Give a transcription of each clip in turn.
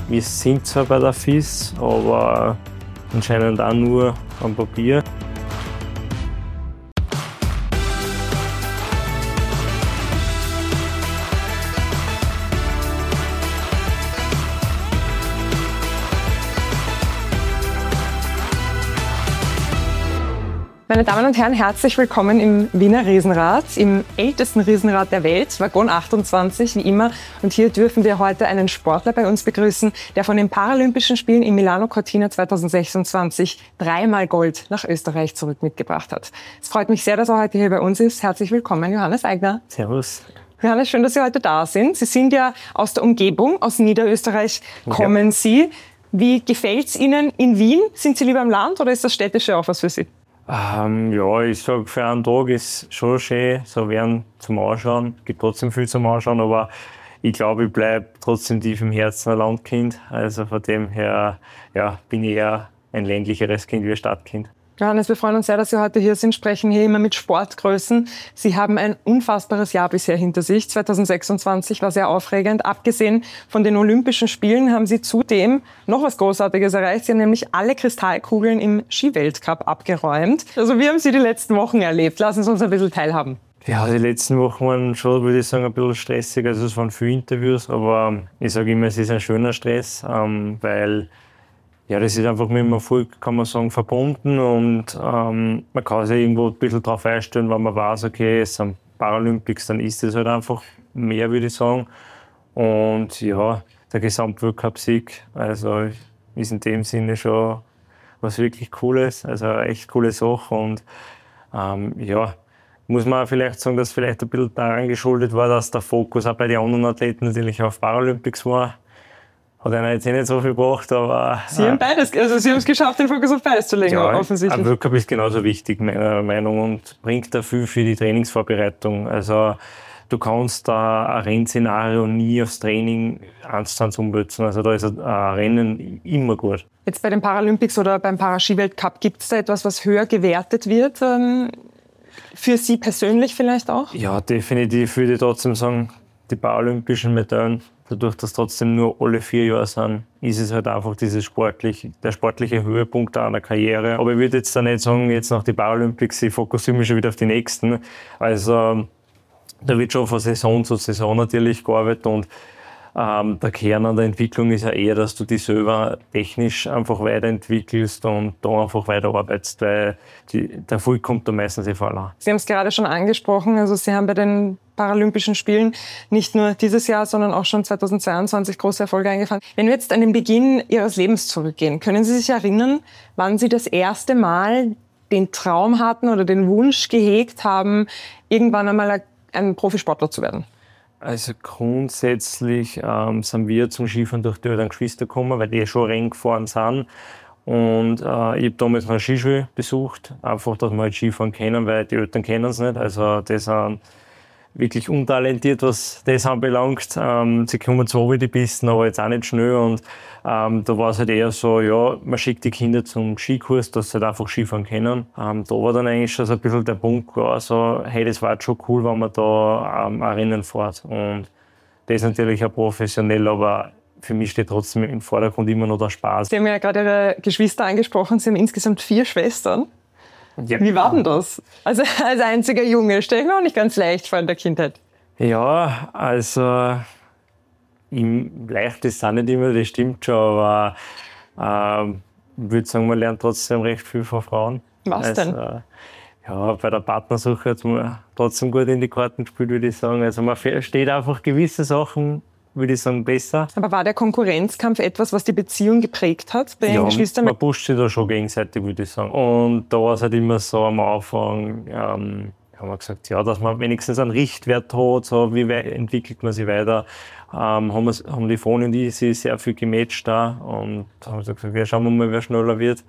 Wir sind zwar bei der FIS, aber anscheinend auch nur am Papier. Meine Damen und Herren, herzlich willkommen im Wiener Riesenrad, im ältesten Riesenrad der Welt, Waggon 28 wie immer. Und hier dürfen wir heute einen Sportler bei uns begrüßen, der von den Paralympischen Spielen in Milano Cortina 2026 dreimal Gold nach Österreich zurück mitgebracht hat. Es freut mich sehr, dass er heute hier bei uns ist. Herzlich willkommen, Johannes Eigner. Servus. Johannes, schön, dass Sie heute da sind. Sie sind ja aus der Umgebung, aus Niederösterreich kommen Sie. Wie gefällt's Ihnen in Wien? Sind Sie lieber am Land oder ist das Städtische auch was für Sie? Ja, ich sag, für einen Tag ist schon schön, so werden zum Anschauen. Gibt trotzdem viel zum Anschauen, aber ich glaube, ich bleibe trotzdem tief im Herzen ein Landkind. Also von dem her, ja, bin ich eher ein ländlicheres Kind wie ein Stadtkind. Johannes, wir freuen uns sehr, dass Sie heute hier sind, sprechen hier immer mit Sportgrößen. Sie haben ein unfassbares Jahr bisher hinter sich. 2026 war sehr aufregend. Abgesehen von den Olympischen Spielen haben Sie zudem noch was Großartiges erreicht. Sie haben nämlich alle Kristallkugeln im Skiweltcup abgeräumt. Also wie haben Sie die letzten Wochen erlebt? Lassen Sie uns ein bisschen teilhaben. Ja, die letzten Wochen waren schon, würde ich sagen, ein bisschen stressig. Also es waren viele Interviews, aber ich sage immer, es ist ein schöner Stress, weil ja, das ist einfach mit dem Erfolg, kann man sagen, verbunden und man kann sich irgendwo ein bisschen darauf einstellen, wenn man weiß, okay, es sind Paralympics, dann ist es halt einfach mehr, würde ich sagen. Und ja, der Gesamtweltcup-Sieg, also ist in dem Sinne schon was wirklich Cooles, also eine echt coole Sache und ja, muss man auch vielleicht sagen, dass vielleicht ein bisschen daran geschuldet war, dass der Fokus auch bei den anderen Athleten natürlich auf Paralympics war. Hat einer jetzt nicht so viel gebracht, aber... Sie haben beides, also Sie haben es geschafft, den Fokus auf beides zu legen, ja, offensichtlich. Ein Weltcup ist genauso wichtig, meiner Meinung nach, und bringt da viel für die Trainingsvorbereitung. Also du kannst da ein Rennszenario nie aufs Training 1:1 umwälzen. Also da ist ein Rennen immer gut. Jetzt bei den Paralympics oder beim Paraskiweltcup, gibt es da etwas, was höher gewertet wird? Für Sie persönlich vielleicht auch? Ja, definitiv würde ich trotzdem sagen, die paralympischen Medaillen. Dadurch, dass trotzdem nur alle 4 Jahre sind, ist es halt einfach der sportliche Höhepunkt einer Karriere. Aber ich würde jetzt da nicht sagen, jetzt nach den Paralympics, ich fokussiere mich schon wieder auf die nächsten. Also da wird schon von Saison zu Saison natürlich gearbeitet und der Kern an der Entwicklung ist ja eher, dass du dich selber technisch einfach weiterentwickelst und da einfach weiterarbeitest, weil der Erfolg kommt da meistens von allein. Sie haben es gerade schon angesprochen, also Sie haben bei den Paralympischen Spielen nicht nur dieses Jahr, sondern auch schon 2022 große Erfolge eingefahren. Wenn wir jetzt an den Beginn Ihres Lebens zurückgehen, können Sie sich erinnern, wann Sie das erste Mal den Traum hatten oder den Wunsch gehegt haben, irgendwann einmal ein Profisportler zu werden? Also grundsätzlich sind wir zum Skifahren durch die Eltern Geschwister gekommen, weil die schon Rennen gefahren sind. Und ich habe damals noch eine Skischule besucht, einfach, dass wir halt Skifahren können, weil die Eltern kennen es nicht. Also die sind wirklich untalentiert, was das anbelangt. Sie kommen zwar über die Pisten, aber jetzt auch nicht schnell. Und da war es halt eher so, ja, man schickt die Kinder zum Skikurs, dass sie halt einfach Skifahren können. Da war dann eigentlich schon so ein bisschen der Punkt klar, so, hey, das war jetzt schon cool, wenn man da ein Rennen fährt. Und das ist natürlich auch professionell, aber für mich steht trotzdem im Vordergrund immer noch der Spaß. Sie haben ja gerade Ihre Geschwister angesprochen, Sie haben insgesamt 4 Schwestern. Ja. Wie war denn das? Also als einziger Junge, stelle ich mir auch nicht ganz leicht vor in der Kindheit. Ja, also leicht ist es auch nicht immer, das stimmt schon, aber ich würde sagen, man lernt trotzdem recht viel von Frauen. Was denn? Ja, bei der Partnersuche hat man trotzdem gut in die Karten gespielt, würde ich sagen. Also man versteht einfach gewisse Sachen, würde ich sagen, besser. Aber war der Konkurrenzkampf etwas, was die Beziehung geprägt hat bei Ihren Geschwistern? Man pusht sich da schon gegenseitig, würde ich sagen. Und da war es halt immer so am Anfang, haben wir gesagt, ja, dass man wenigstens einen Richtwert hat, so wie entwickelt man sich weiter. Haben die Freunde und ich sich sehr viel gematcht da und haben gesagt, ja, schauen wir mal, wer schneller wird.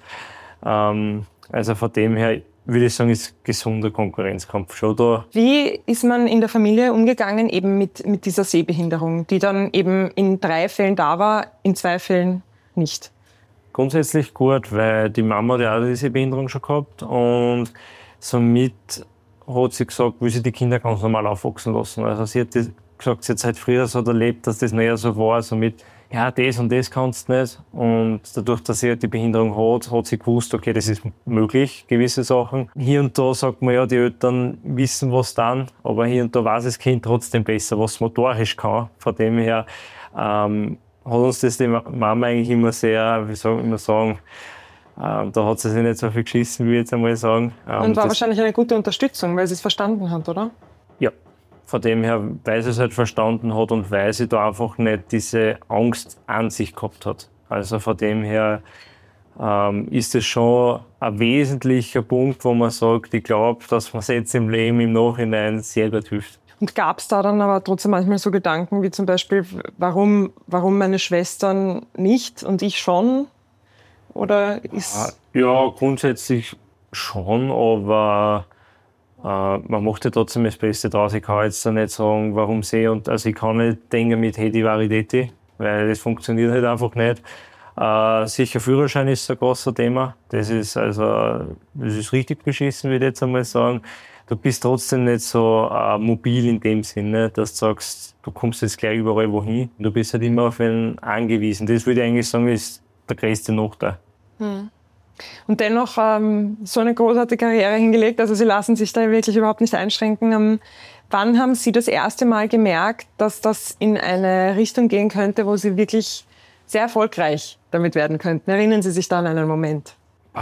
Also von dem her würde ich sagen, ist gesunder Konkurrenzkampf schon da. Wie ist man in der Familie umgegangen eben mit dieser Sehbehinderung, die dann eben in 3 Fällen da war, in 2 Fällen nicht? Grundsätzlich gut, weil die Mama hat auch diese Behinderung schon gehabt und somit hat sie gesagt, will sie die Kinder ganz normal aufwachsen lassen. Also sie hat gesagt, sie hat seit früher so erlebt, dass das näher so war, somit ja, das und das kannst du nicht. Und dadurch, dass sie die Behinderung hat sie gewusst, okay, das ist möglich, gewisse Sachen. Hier und da sagt man ja, die Eltern wissen was dann, aber hier und da weiß das Kind trotzdem besser, was motorisch kann. Von dem her hat uns das die Mama eigentlich immer sehr, wie soll ich sagen, da hat sie sich nicht so viel geschissen, wie ich jetzt einmal sagen. Und war wahrscheinlich eine gute Unterstützung, weil sie es verstanden hat, oder? Ja. Von dem her, weil sie es halt verstanden hat und weil sie da einfach nicht diese Angst an sich gehabt hat. Also von dem her ist es schon ein wesentlicher Punkt, wo man sagt, ich glaube, dass man es jetzt im Leben im Nachhinein sehr gut hilft. Und gab es da dann aber trotzdem manchmal so Gedanken wie zum Beispiel, warum meine Schwestern nicht und ich schon? Oder ist... Ja, grundsätzlich schon, aber man macht ja trotzdem das Beste draus. Ich kann jetzt nicht sagen, warum sie und also ich kann nicht denken mit hey, die Varietät, weil das funktioniert halt einfach nicht. Sicher Führerschein ist ein großes Thema. Das ist richtig beschissen, würde ich jetzt einmal sagen. Du bist trotzdem nicht so mobil in dem Sinne, dass du sagst, du kommst jetzt gleich überall wohin. Du bist halt immer auf einen angewiesen. Das würde ich eigentlich sagen, ist der größte Nachteil. Und dennoch so eine großartige Karriere hingelegt. Also Sie lassen sich da wirklich überhaupt nicht einschränken. Wann haben Sie das erste Mal gemerkt, dass das in eine Richtung gehen könnte, wo Sie wirklich sehr erfolgreich damit werden könnten? Erinnern Sie sich da an einen Moment?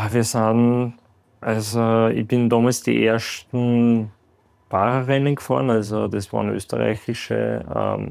Ich bin damals die ersten Fahrerrennen gefahren. Also das waren österreichische,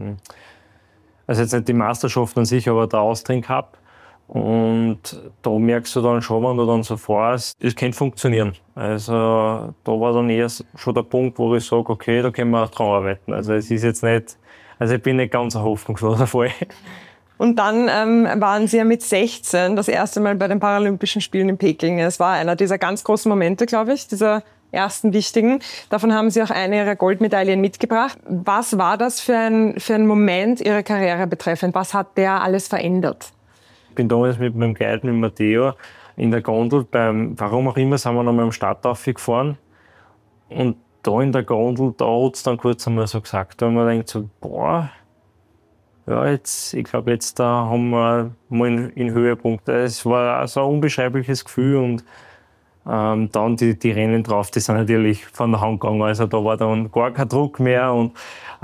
also jetzt nicht die Meisterschaft an sich, aber der Austrian Cup. Und da merkst du dann schon, wenn du dann so fährst, es kann funktionieren. Also da war dann eher schon der Punkt, wo ich sage, okay, da können wir auch dran arbeiten. Also es ist jetzt nicht, also ich bin nicht ganz ein hoffnungsloser Fall. Und dann waren Sie ja mit 16 das erste Mal bei den Paralympischen Spielen in Peking. Es war einer dieser ganz großen Momente, glaube ich, dieser ersten wichtigen. Davon haben Sie auch eine Ihrer Goldmedaillen mitgebracht. Was war das für ein Moment Ihrer Karriere betreffend? Was hat der alles verändert? Ich bin damals mit meinem Guide, mit Matteo, in der Gondel, warum auch immer, sind wir noch mal am Stadtauf gefahren. Und da in der Gondel, da hat es dann kurz einmal so gesagt, da haben wir gedacht so, boah, ja, ich glaube, jetzt da haben wir mal in Höhepunkt. Es war so ein unbeschreibliches Gefühl und dann die Rennen drauf, die sind natürlich von der Hand gegangen. Also da war dann gar kein Druck mehr und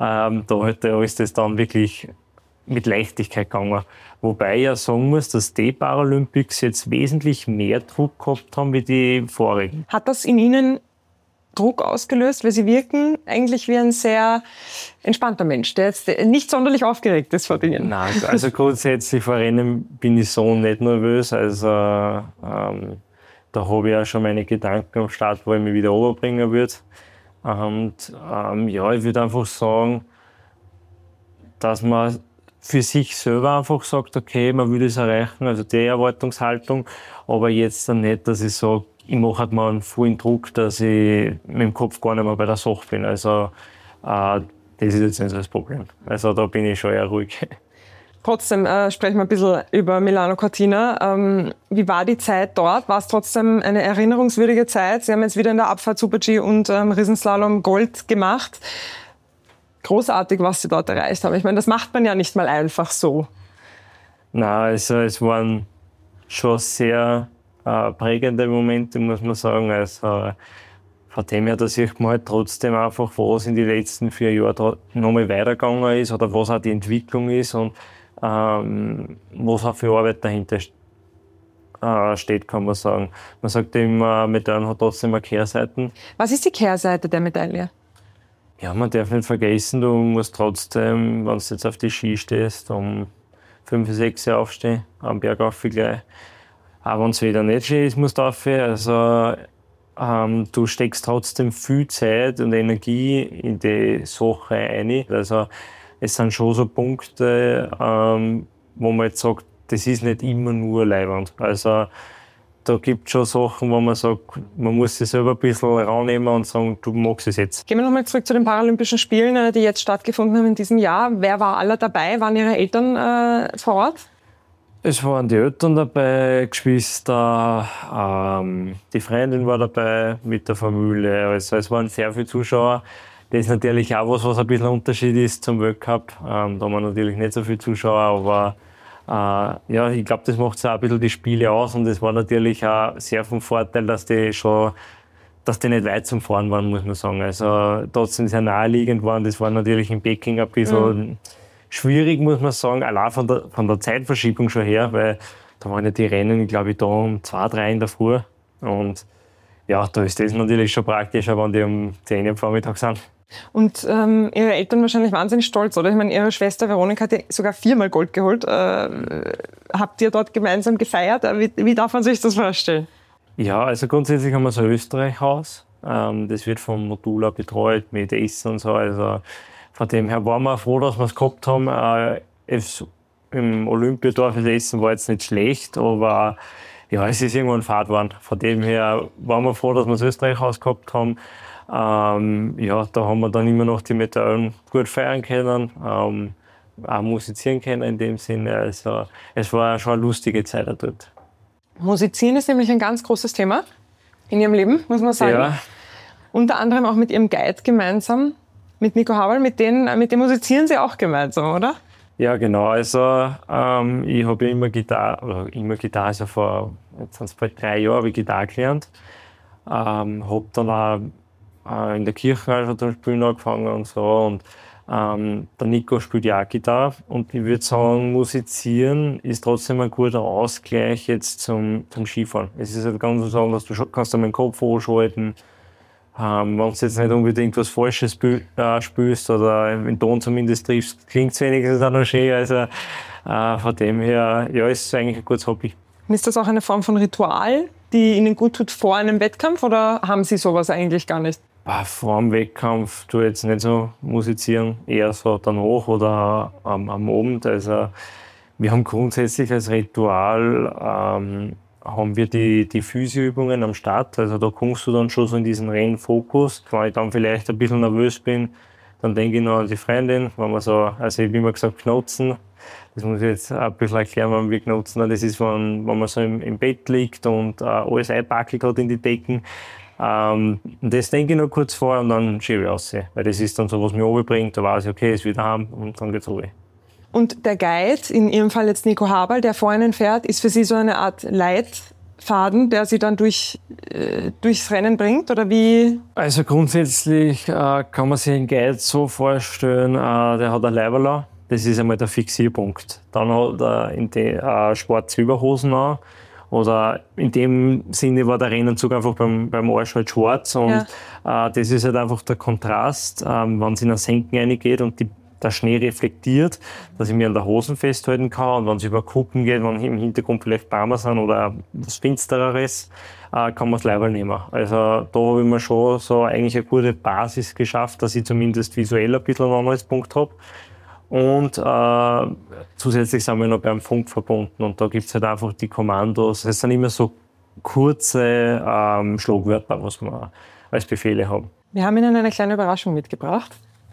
da ist das dann wirklich mit Leichtigkeit gegangen. Wobei ich ja sagen muss, dass die Paralympics jetzt wesentlich mehr Druck gehabt haben wie die vorigen. Hat das in Ihnen Druck ausgelöst? Weil Sie wirken eigentlich wie ein sehr entspannter Mensch, der jetzt nicht sonderlich aufgeregt ist vor Dingen. Nein, also grundsätzlich vor Rennen bin ich so nicht nervös. Also da habe ich ja schon meine Gedanken am Start, wo ich mich wieder runterbringen würde. Und ja, ich würde einfach sagen, dass man für sich selber einfach sagt, okay, man will es erreichen, also die Erwartungshaltung, aber jetzt dann nicht, dass ich sage, ich mache halt mal einen vollen Druck, dass ich mit dem Kopf gar nicht mehr bei der Sache bin. Also das ist jetzt nicht so das Problem. Also da bin ich schon eher ruhig. Trotzdem sprechen wir ein bisschen über Milano Cortina. Wie war die Zeit dort? War es trotzdem eine erinnerungswürdige Zeit? Sie haben jetzt wieder in der Abfahrt Super-G und Riesenslalom Gold gemacht. Großartig, was Sie dort erreicht haben. Ich meine, das macht man ja nicht mal einfach so. Nein, also es waren schon sehr prägende Momente, muss man sagen. Also von dem her, da sieht man halt trotzdem einfach, was in den letzten 4 Jahren nochmal weitergegangen ist oder was auch die Entwicklung ist und was auch für Arbeit dahinter steht, kann man sagen. Man sagt immer, Medaillen hat trotzdem eine Kehrseite. Was ist die Kehrseite der Medaille? Ja, man darf nicht vergessen, du musst trotzdem, wenn du jetzt auf die Ski stehst, um 5, 6 Uhr aufstehen, am Berg rauf gleich. Auch wenn es wieder nicht schön ist, musst du rauf. Also du steckst trotzdem viel Zeit und Energie in die Sache ein. Also es sind schon so Punkte, wo man jetzt sagt, das ist nicht immer nur Leiwand. Also da gibt es schon Sachen, wo man sagt, man muss sich selber ein bisschen rausnehmen und sagen, du magst es jetzt. Gehen wir nochmal zurück zu den Paralympischen Spielen, die jetzt stattgefunden haben in diesem Jahr. Wer war alle dabei? Waren Ihre Eltern vor Ort? Es waren die Eltern dabei, Geschwister, die Freundin war dabei mit der Familie. Also es waren sehr viele Zuschauer. Das ist natürlich auch was ein bisschen ein Unterschied ist zum Weltcup. Da haben wir natürlich nicht so viele Zuschauer, aber ja, ich glaube, das macht auch ein bisschen die Spiele aus und es war natürlich auch sehr vom Vorteil, dass die nicht weit zum Fahren waren, muss man sagen. Also trotzdem sehr naheliegend waren. Das war natürlich in Peking ein bisschen schwierig, muss man sagen, allein von der Zeitverschiebung schon her, weil da waren ja die Rennen, glaube ich, da um 2, 3 in der Früh. Und ja, da ist das natürlich schon praktischer, wenn die um 10 Uhr am Vormittag sind. Und Ihre Eltern wahrscheinlich wahnsinnig stolz, oder? Ich meine, Ihre Schwester Veronika hat ja sogar 4-mal Gold geholt. Habt ihr dort gemeinsam gefeiert? Wie darf man sich das vorstellen? Ja, also grundsätzlich haben wir so ein Österreich-Haus. Das wird vom Modula betreut mit Essen und so. Also von dem her waren wir froh, dass wir es gehabt haben. Im Olympiadorf, das Essen war jetzt nicht schlecht, aber ja, es ist irgendwann Fahrt geworden. Von dem her waren wir froh, dass wir das Österreich-Haus gehabt haben. Ja, da haben wir dann immer noch die Medaillen gut feiern können, auch musizieren können in dem Sinne. Also es war schon eine lustige Zeit dort. Musizieren ist nämlich ein ganz großes Thema in Ihrem Leben, muss man sagen. Ja. Unter anderem auch mit Ihrem Guide gemeinsam, mit Nico Haberl, mit dem musizieren Sie auch gemeinsam, oder? Ja, genau. Also ich habe ja immer Gitarre, also jetzt sind es bald 3 Jahre, habe ich Gitarre gelernt. Habe dann auch in der Kirche schon zum Spielen angefangen und so. Und der Nico spielt ja auch Gitarre. Und ich würde sagen, musizieren ist trotzdem ein guter Ausgleich jetzt zum Skifahren. Es ist halt ganz so, dass du kannst den Kopf anschalten. Wenn du jetzt nicht unbedingt was Falsches spielst oder den Ton zumindest triffst, klingt es wenigstens auch noch schön. Also von dem her, ja, ist es eigentlich ein gutes Hobby. Ist das auch eine Form von Ritual, die Ihnen gut tut vor einem Wettkampf, oder haben Sie sowas eigentlich gar nicht? Vor dem Wettkampf tue ich jetzt nicht so musizieren, eher so danach oder am Abend. Also wir haben grundsätzlich als Ritual haben wir die Physioübungen am Start. Also da kommst du dann schon so in diesen Rennfokus. Wenn ich dann vielleicht ein bisschen nervös bin, dann denke ich noch an die Freundin. Wenn man so, also ich habe immer gesagt, Knotzen. Das muss ich jetzt ein bisschen erklären, wenn wir Knotzen. Das ist, wenn man so im Bett liegt und alles einpackelt hat in die Decken. Das denke ich noch kurz vor und dann schiebe ich raus. Weil das ist dann so, was mich runterbringt. Da weiß ich, okay, ist wieder heim und dann geht's runter. Und der Guide, in Ihrem Fall jetzt Nico Haberl, der vor Ihnen fährt, ist für Sie so eine Art Leitfaden, der Sie dann durchs Rennen bringt, oder wie? Also grundsätzlich kann man sich einen Guide so vorstellen, der hat ein Leiberl, das ist einmal der Fixierpunkt. Dann hat er in die schwarze Überhosen an, oder in dem Sinne war der Rennanzug einfach beim Arsch halt schwarz und das ist halt einfach der Kontrast, wenn es in ein Senken reingeht und der Schnee reflektiert, dass ich mir an der Hosen festhalten kann, und wenn es über Kuppen geht, wenn im Hintergrund vielleicht Bäume sind oder was Finstereres, kann man das Leiberl nehmen. Also da habe ich mir schon so eigentlich eine gute Basis geschafft, dass ich zumindest visuell ein bisschen einen Anhaltspunkt habe. Und zusätzlich sind wir noch beim Funk verbunden und da gibt es halt einfach die Kommandos. Es sind immer so kurze Schlagwörter, was wir als Befehle haben. Wir haben Ihnen eine kleine Überraschung mitgebracht,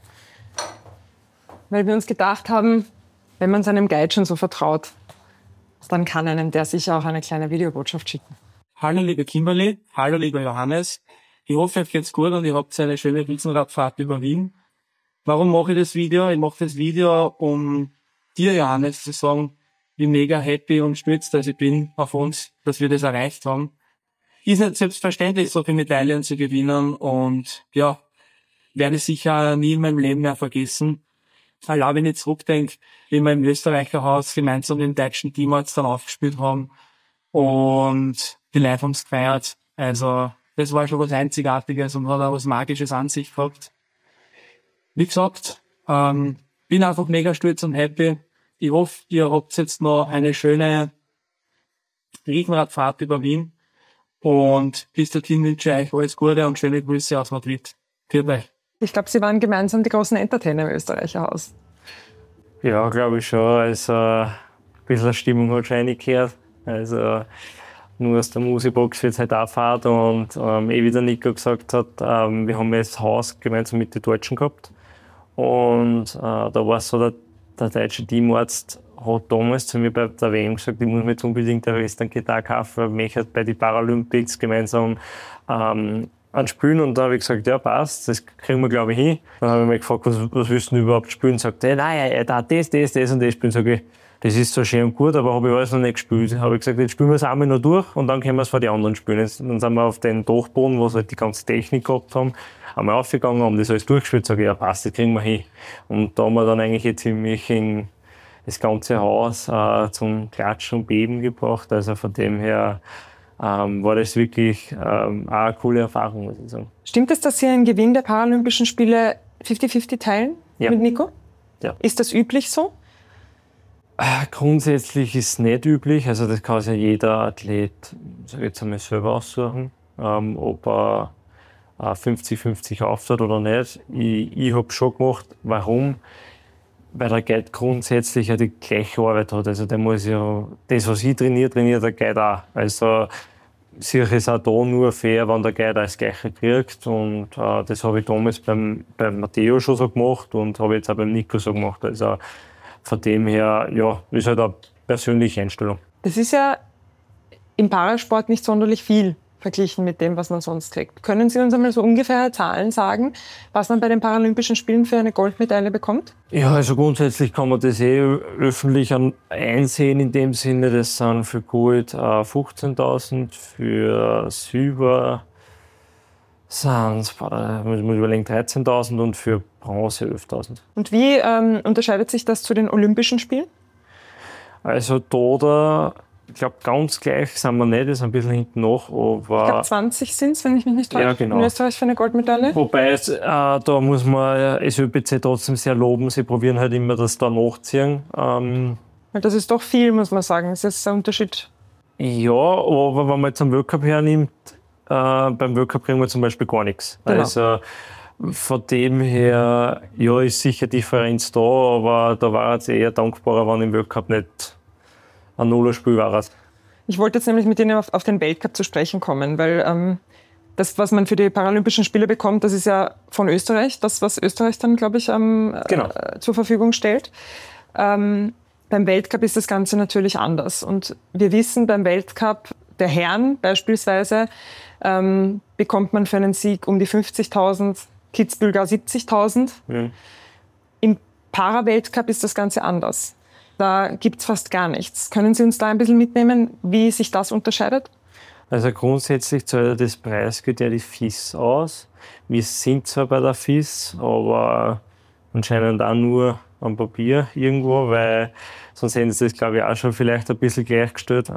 weil wir uns gedacht haben, wenn man seinem Guide schon so vertraut, dann kann einem der sicher auch eine kleine Videobotschaft schicken. Hallo liebe Kimberly, hallo lieber Johannes. Ich hoffe, euch geht's gut und ihr habt eine schöne Riesenradfahrt über Wien. Warum mache ich das Video? Ich mache das Video, um dir, Johannes, zu sagen, wie mega happy und stolz, dass ich bin auf uns, dass wir das erreicht haben. Ist nicht selbstverständlich, so viele Medaillen zu gewinnen, und ja, werde ich sicher nie in meinem Leben mehr vergessen. Allein wenn ich zurückdenke, wie wir im Österreicher Haus gemeinsam den deutschen Teamarzt dann aufgespielt haben und die Leute haben es gefeiert. Also das war schon was Einzigartiges und hat auch was Magisches an sich gehabt. Wie gesagt, bin einfach mega stolz und happy. Ich hoffe, ihr habt jetzt noch eine schöne Riesenradfahrt über Wien. Und bis dahin wünsche ich euch alles Gute und schöne Grüße aus Madrid. Vielen Dank. Ich glaube, Sie waren gemeinsam die großen Entertainer im Österreicher Haus. Ja, glaube ich schon. Also ein bisschen Stimmung hat schon reingehört. Also nur aus der Musikbox wird es halt auch Fahrt. Und wie der Nico gesagt hat, wir haben das Haus gemeinsam mit den Deutschen gehabt. Und da war es so, der deutsche Teamarzt hat damals zu mir bei der WM gesagt, ich muss mir jetzt unbedingt eine Western-Gitarre kaufen, weil ich möchte bei den Paralympics gemeinsam anspielen. Und da habe ich gesagt, ja passt, das kriegen wir glaube ich hin. Dann habe ich mich gefragt, was willst du denn überhaupt spielen? Sagt er, nein, er darf das und das spielen. Sag ich, das ist so schön und gut, aber habe ich alles noch nicht gespielt. Habe ich gesagt, jetzt spielen wir es einmal noch durch und dann können wir es vor die anderen spielen. Jetzt, dann sind wir auf den Dachboden, wo sie halt die ganze Technik gehabt haben, einmal aufgegangen, haben das alles durchgespielt, sage ich, ja passt, das kriegen wir hin. Und da haben wir dann eigentlich ziemlich in das ganze Haus zum Klatschen und Beben gebracht. Also von dem her war das wirklich auch eine coole Erfahrung, muss ich sagen. Stimmt es, dass Sie einen Gewinn der Paralympischen Spiele 50-50 teilen mit Nico? Ja. Ist das üblich so? Grundsätzlich ist es nicht üblich. Also das kann sich ja jeder Athlet, sag ich jetzt einmal, selber aussuchen, ob er 50-50 auftut oder nicht. Ich habe schon gemacht. Warum? Weil der Guide grundsätzlich ja die gleiche Arbeit hat. Also der muss ja, das was ich trainiert der Guide auch. Also sicher ist auch da nur fair, wenn der Guide auch das Gleiche kriegt. Und das habe ich damals beim Matteo schon so gemacht und habe jetzt auch beim Nico so gemacht. Also von dem her, ja, ist halt eine persönliche Einstellung. Das ist ja im Parasport nicht sonderlich viel verglichen mit dem, was man sonst kriegt. Können Sie uns einmal so ungefähr Zahlen sagen, was man bei den Paralympischen Spielen für eine Goldmedaille bekommt? Ja, also grundsätzlich kann man das öffentlich einsehen in dem Sinne, das sind für Gold 15.000, für Silber sind es, muss ich überlegen, 13.000 und für Bronze 11.000. Und wie unterscheidet sich das zu den Olympischen Spielen? Also ich glaube, ganz gleich sind wir nicht, das ist ein bisschen hinten nach, aber... Ich glaube 20 sind es, wenn ich mich nicht täusche, ja, genau. in Österreich für eine Goldmedaille. Wobei, da muss man das ÖPC trotzdem sehr loben, sie probieren halt immer das da nachziehen. Weil das ist doch viel, muss man sagen, das ist ein Unterschied. Ja, aber wenn man jetzt einen Weltcup hernimmt, beim Weltcup kriegen wir zum Beispiel gar nichts. Genau. Also von dem her, ja, ist sicher Differenz da, aber da war es eher dankbarer, wenn im Weltcup nicht ein Nullerspiel war. Ich wollte jetzt nämlich mit Ihnen auf den Weltcup zu sprechen kommen, weil das, was man für die Paralympischen Spiele bekommt, das ist ja von Österreich, das, was Österreich dann, glaube ich, genau. Zur Verfügung stellt. Beim Weltcup ist das Ganze natürlich anders. Und wir wissen, beim Weltcup der Herren beispielsweise bekommt man für einen Sieg um die 50.000, Kitzbühel gar 70.000. Mhm. Im Para-Weltcup ist das Ganze anders. Da gibt es fast gar nichts. Können Sie uns da ein bisschen mitnehmen, wie sich das unterscheidet? Also grundsätzlich zahlt das Preisgeld ja die FIS aus. Wir sind zwar bei der FIS, aber anscheinend auch nur am Papier irgendwo, weil sonst hätten sie das, glaube ich, auch schon vielleicht ein bisschen gleichgestellt.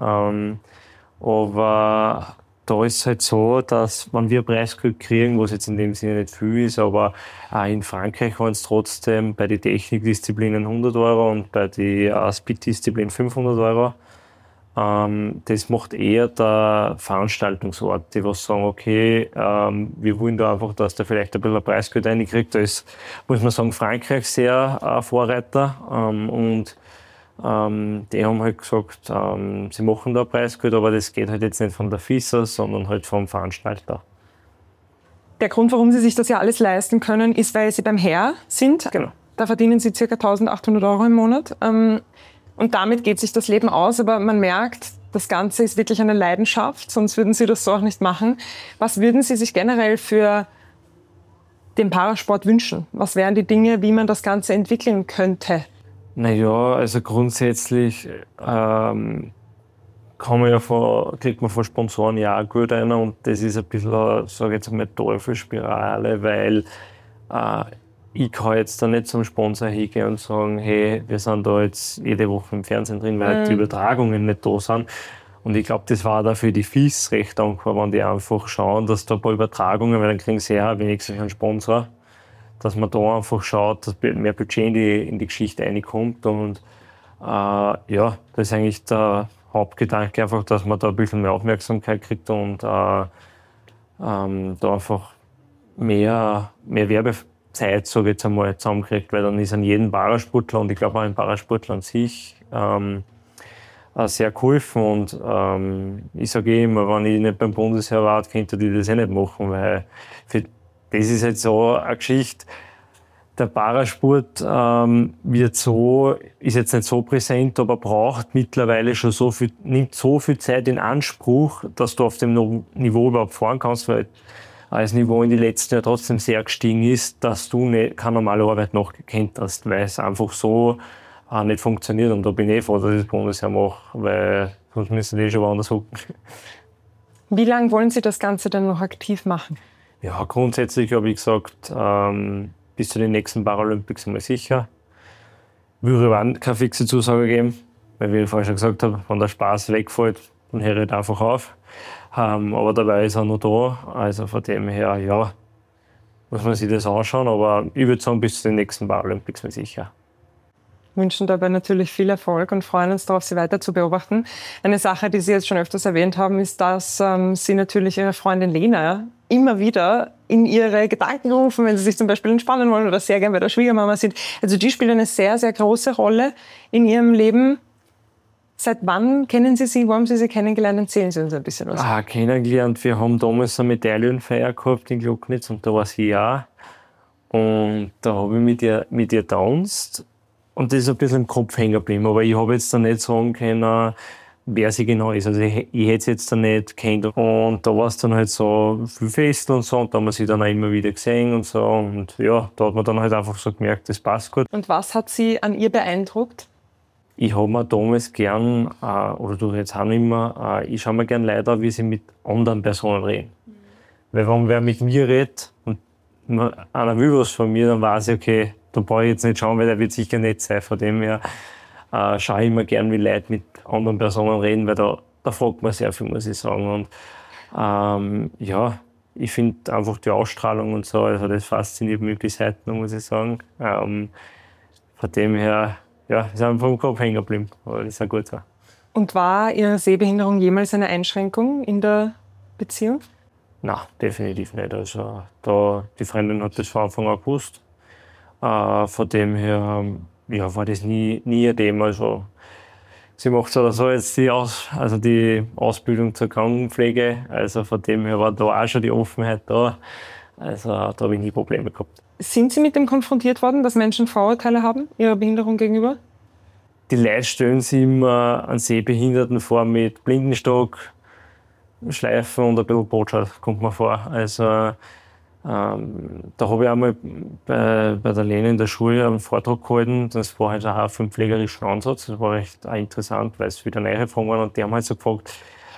Aber da ist es halt so, dass wenn wir Preisgeld kriegen, was jetzt in dem Sinne nicht viel ist, aber auch in Frankreich waren es trotzdem bei den Technikdisziplinen 100 € und bei den Speed-Disziplinen 500 €. Das macht eher der Veranstaltungsort, die was sagen, okay, wir wollen da einfach, dass der vielleicht ein bisschen Preisgeld reinkriegt. Da ist, muss man sagen, Frankreich sehr Vorreiter und die haben halt gesagt, sie machen da Preisgeld, aber das geht halt jetzt nicht von der FIS aus, sondern halt vom Veranstalter. Der Grund, warum Sie sich das ja alles leisten können, ist, weil Sie beim Heer sind. Genau. Da verdienen Sie ca. 1.800 € im Monat. Und damit geht sich das Leben aus. Aber man merkt, das Ganze ist wirklich eine Leidenschaft, sonst würden Sie das so auch nicht machen. Was würden Sie sich generell für den Parasport wünschen? Was wären die Dinge, wie man das Ganze entwickeln könnte? Naja, also grundsätzlich kriegt man von Sponsoren ja auch Geld rein und das ist ein bisschen, sage ich jetzt mal, Teufelsspirale, weil ich kann jetzt da nicht zum Sponsor hingehen und sagen, hey, wir sind da jetzt jede Woche im Fernsehen drin, weil die Übertragungen nicht da sind. Und ich glaube, das war da für die FIS recht dankbar, wenn die einfach schauen, dass da ein paar Übertragungen, weil dann kriegen sie ja wenigstens einen Sponsor, dass man da einfach schaut, dass mehr Budget in die Geschichte reinkommt. Und ja, das ist eigentlich der Hauptgedanke, einfach, dass man da ein bisschen mehr Aufmerksamkeit kriegt und da einfach mehr Werbezeit, sage ich jetzt einmal, zusammenkriegt, weil dann ist an jeden Parasportler und ich glaube auch ein Parasportler an sich sehr geholfen. Und ich sage immer, wenn ich nicht beim Bundesheer war, könnte ich das nicht machen, weil das ist jetzt so eine Geschichte. Der Parasport ist jetzt nicht so präsent, aber braucht mittlerweile schon nimmt so viel Zeit in Anspruch, dass du auf dem Niveau überhaupt fahren kannst, weil das Niveau in den letzten Jahren trotzdem sehr gestiegen ist, dass du keine normale Arbeit noch gekannt hast, weil es einfach so auch nicht funktioniert. Und da bin ich froh, dass ich das Bundesheer mache, weil sonst müssen die schon woanders hocken. Wie lange wollen Sie das Ganze dann noch aktiv machen? Ja, grundsätzlich habe ich gesagt, bis zu den nächsten Paralympics mal sicher. Würde aber keine fixe Zusage geben, weil, wie ich vorher schon gesagt habe, wenn der Spaß wegfällt, dann höre ich einfach auf. Aber dabei ist er noch da, also von dem her, ja, muss man sich das anschauen, aber ich würde sagen, bis zu den nächsten Paralympics mal sicher. Wünschen dabei natürlich viel Erfolg und freuen uns darauf, Sie weiter zu beobachten. Eine Sache, die Sie jetzt schon öfters erwähnt haben, ist, dass Sie natürlich Ihre Freundin Lena immer wieder in Ihre Gedanken rufen, wenn Sie sich zum Beispiel entspannen wollen oder sehr gern bei der Schwiegermama sind. Also die spielt eine sehr, sehr große Rolle in Ihrem Leben. Seit wann kennen Sie sie? Wo haben Sie sie kennengelernt? Erzählen Sie uns ein bisschen was. Kennengelernt. Wir haben damals eine Medaillenfeier gehabt in Glocknitz und da war sie auch. Und da habe ich mit ihr tanzt. Und das ist ein bisschen im Kopf hängen geblieben. Aber ich habe jetzt da nicht sagen können, wer sie genau ist. Also ich hätte sie jetzt da nicht kennt. Und da war es dann halt so viel Fest und so. Und da haben wir sie dann auch immer wieder gesehen und so. Und ja, da hat man dann halt einfach so gemerkt, das passt gut. Und was hat Sie an ihr beeindruckt? Ich habe mir damals gern, oder du jetzt auch nicht mehr, ich schaue mir gern Leute an, wie sie mit anderen Personen reden. Weil wenn wer mit mir redet und einer will was von mir, dann weiß ich, okay, da brauche ich jetzt nicht schauen, weil der wird sicher nett sein. Von dem her schaue ich immer gern, wie Leute mit anderen Personen reden, weil da fragt man sehr viel, muss ich sagen. Und ja, ich finde einfach die Ausstrahlung und so, also das fasziniert mich bis heute noch, muss ich sagen. Von dem her, ja, ist einfach im Kopf hängen geblieben, aber das ist auch gut so. Und war Ihre Sehbehinderung jemals eine Einschränkung in der Beziehung? Nein, definitiv nicht. Also die Freundin hat das von Anfang an gewusst. Von dem her ja, war das nie ein Thema. Also, sie macht so oder so jetzt die Ausbildung zur Krankenpflege. Also von dem her war da auch schon die Offenheit da. Also da habe ich nie Probleme gehabt. Sind Sie mit dem konfrontiert worden, dass Menschen Vorurteile haben, ihrer Behinderung gegenüber? Die Leute stellen sich immer einen Sehbehinderten vor mit Blindenstock, Schleifen und ein bisschen Botschaft, kommt mir vor. Also da habe ich einmal bei der Lene in der Schule einen Vortrag gehalten. Das war halt auch für einen pflegerischen Ansatz. Das war recht auch interessant, weil es wieder neue Fragen waren. Und die haben halt so gefragt,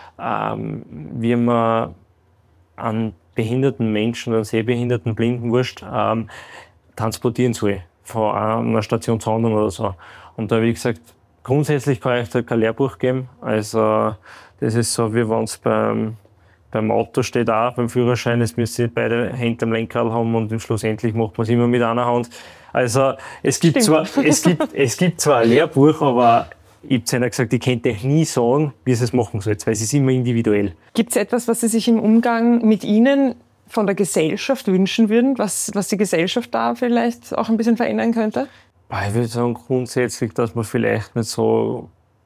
wie man einen behinderten Menschen oder einen sehbehinderten Blinden Wurscht transportieren soll. Von einer Station zur anderen oder so. Und da habe ich gesagt, grundsätzlich kann ich da kein Lehrbuch geben. Also das ist so, wie wenn es beim Auto steht auch, beim Führerschein, es müsste beide Hände am Lenkrad haben und schlussendlich macht man es immer mit einer Hand. Also es gibt zwar ein Lehrbuch, aber ich habe zu einer gesagt, ich könnte euch nie sagen, wie ihr es machen sollt, weil es ist immer individuell. Gibt es etwas, was Sie sich im Umgang mit Ihnen von der Gesellschaft wünschen würden, was die Gesellschaft da vielleicht auch ein bisschen verändern könnte? Ich würde sagen grundsätzlich, dass man vielleicht nicht so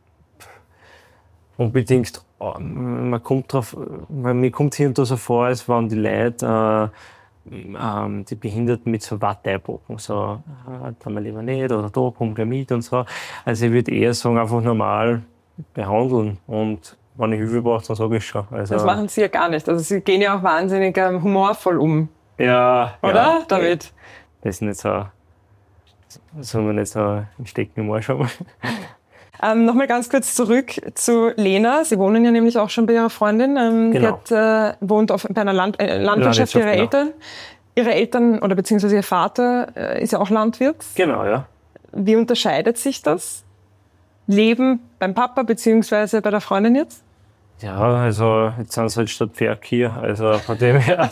unbedingt, mir kommt hier und da so vor, als wenn die Leute die Behinderten mit so Watte einpacken, so, da mal lieber nicht, oder da, komm gleich mit und so. Also ich würde eher sagen, einfach normal behandeln und wenn ich Hilfe brauche, dann sage ich schon. Also, das machen Sie ja gar nicht, also Sie gehen ja auch wahnsinnig humorvoll um. Ja. Oder, ja, David? Das ist nicht so, das soll man nicht so ein Stecken im Arsch haben. Nochmal ganz kurz zurück zu Lena. Sie wohnen ja nämlich auch schon bei Ihrer Freundin. Genau. Die wohnt bei einer Landwirtschaft ihrer Eltern. Ihre Eltern oder beziehungsweise ihr Vater ist ja auch Landwirt. Genau, ja. Wie unterscheidet sich das Leben beim Papa beziehungsweise bei der Freundin jetzt? Ja, also jetzt sind sie halt statt Pferd hier, also von dem her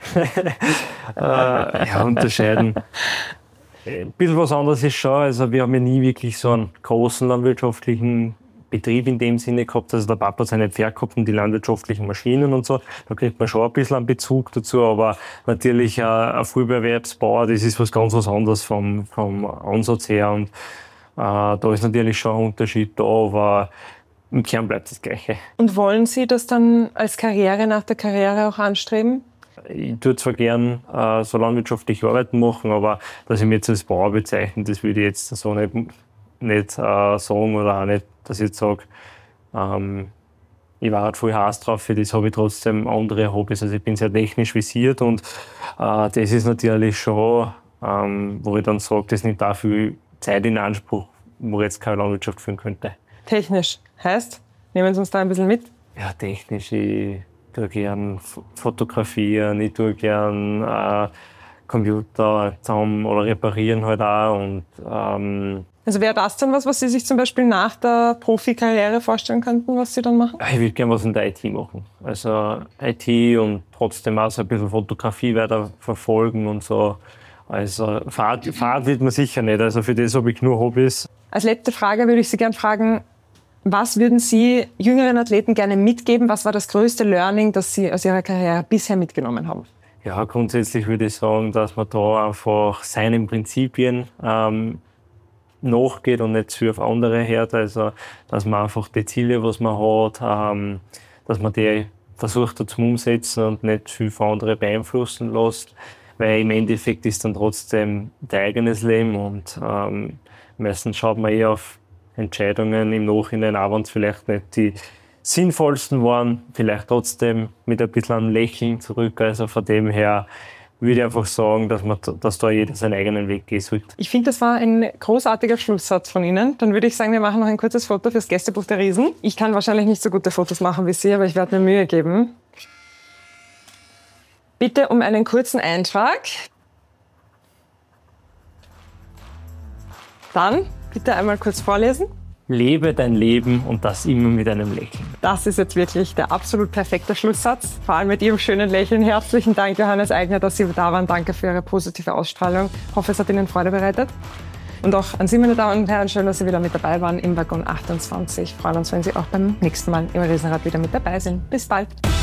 ja, unterscheiden. Ein bisschen was anderes ist schon, also wir haben ja nie wirklich so einen großen landwirtschaftlichen Betrieb in dem Sinne gehabt, also der Papa hat seine Pferde gehabt und die landwirtschaftlichen Maschinen und so, da kriegt man schon ein bisschen einen Bezug dazu, aber natürlich ein Frühbeerwerbsbauer, das ist was anderes vom Ansatz her und da ist natürlich schon ein Unterschied da, aber im Kern bleibt das Gleiche. Und wollen Sie das dann als Karriere nach der Karriere auch anstreben? Ich tue zwar gern so landwirtschaftliche Arbeiten machen, aber dass ich mich jetzt als Bauer bezeichne, das würde ich jetzt so nicht sagen oder auch nicht, dass ich jetzt sage, ich war halt voll heiß drauf, für das habe ich trotzdem andere Hobbys. Also ich bin sehr technisch visiert und das ist natürlich schon, wo ich dann sage, das nimmt auch viel Zeit in Anspruch wo jetzt keine Landwirtschaft führen könnte. Technisch heißt, nehmen Sie uns da ein bisschen mit. Ja, technisch, ich tue gern fotografieren, ich tue gern Computer zusammen oder reparieren halt auch. Und, also wäre das dann was Sie sich zum Beispiel nach der Profikarriere vorstellen könnten, was Sie dann machen? ich würde gerne was in der IT machen. Also IT und trotzdem auch so ein bisschen Fotografie weiter verfolgen und so. Also Fahrt wird man sicher nicht, also für das habe ich nur Hobbys. Als letzte Frage würde ich Sie gerne fragen, was würden Sie jüngeren Athleten gerne mitgeben? Was war das größte Learning, das Sie aus Ihrer Karriere bisher mitgenommen haben? Ja, grundsätzlich würde ich sagen, dass man da einfach seinen Prinzipien nachgeht und nicht zu viel auf andere hört. Also, dass man einfach die Ziele, was man hat, dass man die versucht zu umsetzen und nicht viel von anderen beeinflussen lässt. Weil im Endeffekt ist dann trotzdem dein eigenes Leben und meistens schaut man eher auf Entscheidungen im Nachhinein, auch wenn es vielleicht nicht die sinnvollsten waren, vielleicht trotzdem mit ein bisschen einem Lächeln zurück. Also von dem her würde ich einfach sagen, dass da jeder seinen eigenen Weg gehen sollte. Ich finde, das war ein großartiger Schlusssatz von Ihnen. Dann würde ich sagen, wir machen noch ein kurzes Foto fürs Gästebuch der Riesen. Ich kann wahrscheinlich nicht so gute Fotos machen wie Sie, aber ich werde mir Mühe geben. Bitte um einen kurzen Eintrag. Dann bitte einmal kurz vorlesen. Lebe dein Leben und das immer mit einem Lächeln. Das ist jetzt wirklich der absolut perfekte Schlusssatz. Vor allem mit Ihrem schönen Lächeln. Herzlichen Dank, Johannes Eigner, dass Sie da waren. Danke für Ihre positive Ausstrahlung. Ich hoffe, es hat Ihnen Freude bereitet. Und auch an Sie, meine Damen und Herren, schön, dass Sie wieder mit dabei waren im Waggon 28. Wir freuen uns, wenn Sie auch beim nächsten Mal im Riesenrad wieder mit dabei sind. Bis bald.